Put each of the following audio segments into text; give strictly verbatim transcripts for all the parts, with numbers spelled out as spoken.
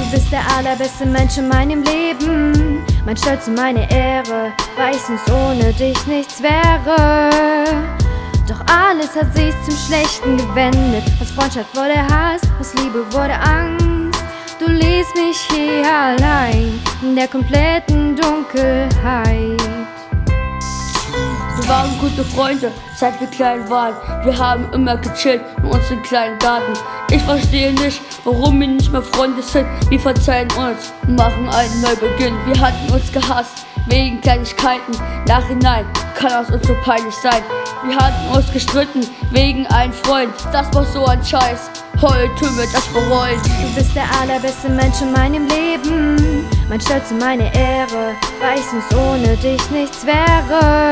Du bist der allerbeste Mensch in meinem Leben, mein Stolz und meine Ehre, weil ich sonst ohne dich nichts wäre. Doch alles hat sich zum Schlechten gewendet. Aus Freundschaft wurde Hass, aus Liebe wurde Angst. Du ließt mich hier allein in der kompletten Dunkelheit. Wir waren gute Freunde, seit wir klein waren. Wir haben immer gechillt in unserem kleinen Garten. Ich verstehe nicht, warum wir nicht mehr Freunde sind. Wir verzeihen uns und machen einen Neubeginn. Wir hatten uns gehasst wegen Kleinigkeiten. Nachhinein kann aus uns so peinlich sein. Wir hatten uns gestritten wegen einem Freund. Das war so ein Scheiß, heute tun wir das bereuen. Du bist der allerbeste Mensch in meinem Leben, mein Stolz und meine Ehre, weil ich sonst ohne dich nichts wäre.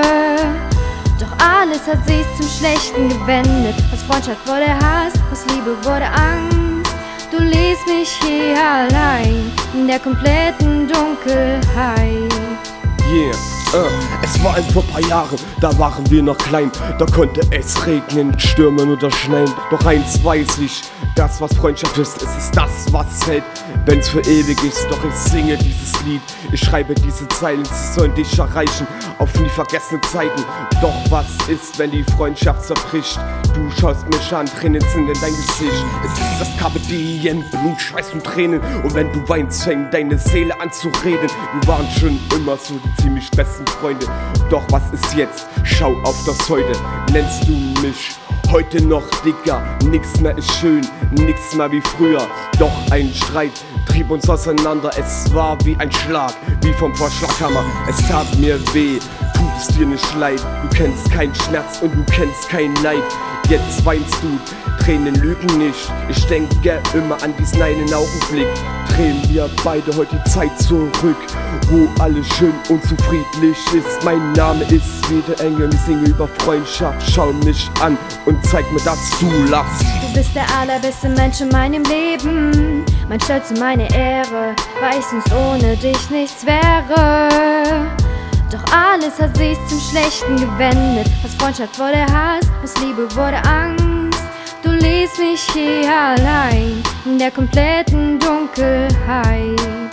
Doch alles hat sich zum Schlechten gewendet. Aus Freundschaft wurde Hass, aus Liebe wurde Angst. Du ließt mich hier allein in der kompletten Dunkelheit. Yeah, uh, es war ein vor paar Jahren, da waren wir noch klein. Da konnte es regnen, stürmen oder schneien. Doch eins weiß ich, das was Freundschaft ist, es ist das was hält, wenn's für ewig ist. Doch ich singe dieses Lied, ich schreibe diese Zeilen, sie sollen dich erreichen auf nie vergessene Zeiten. Doch was ist, wenn die Freundschaft zerbricht? Du schaust mich an, Tränen sind in dein Gesicht. Es ist das Carpe Diem, Blut, Schweiß und Tränen. Und wenn du weinst, fängt deine Seele an zu reden. Wir waren schon immer so die ziemlich besten Freunde. Doch was ist jetzt? Schau auf das Heute. Nennst du mich heute noch dicker? Nix mehr ist schön, nix mehr wie früher. Doch ein Streit trieb uns auseinander. Es war wie ein Schlag, wie vom Vorschlaghammer. Es tat mir weh, tut es dir nicht leid. Du kennst keinen Schmerz und du kennst kein Leid. Jetzt weinst du, Tränen lügen nicht. Ich denke immer an diesen einen Augenblick. Drehen wir beide heute die Zeit zurück, wo alles schön und so friedlich ist. Mein Name ist wie der Engel, ich singe über Freundschaft. Schau mich an und zeig mir, dass du lachst. Du bist der allerbeste Mensch in meinem Leben, mein Stolz und meine Ehre, weil ich sonst ohne dich nichts wäre. Doch alles hat sich zum Schlechten gewendet. Aus Freundschaft wurde Hass, aus Liebe wurde Angst. Du ließt mich hier allein in der kompletten Dunkelheit.